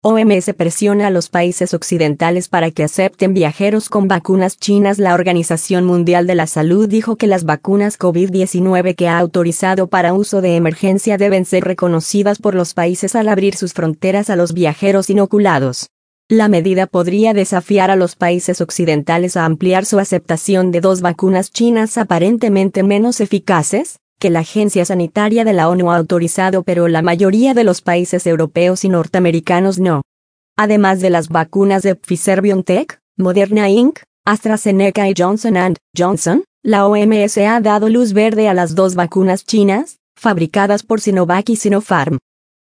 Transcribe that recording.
OMS presiona a los países occidentales para que acepten viajeros con vacunas chinas. La Organización Mundial de la Salud dijo que las vacunas COVID-19 que ha autorizado para uso de emergencia deben ser reconocidas por los países al abrir sus fronteras a los viajeros inoculados. La medida podría desafiar a los países occidentales a ampliar su aceptación de 2 vacunas chinas aparentemente menos eficaces, que la Agencia Sanitaria de la ONU ha autorizado, pero la mayoría de los países europeos y norteamericanos no. Además de las vacunas de Pfizer-BioNTech, Moderna Inc., AstraZeneca y Johnson & Johnson, la OMS ha dado luz verde a las 2 vacunas chinas, fabricadas por Sinovac y Sinopharm.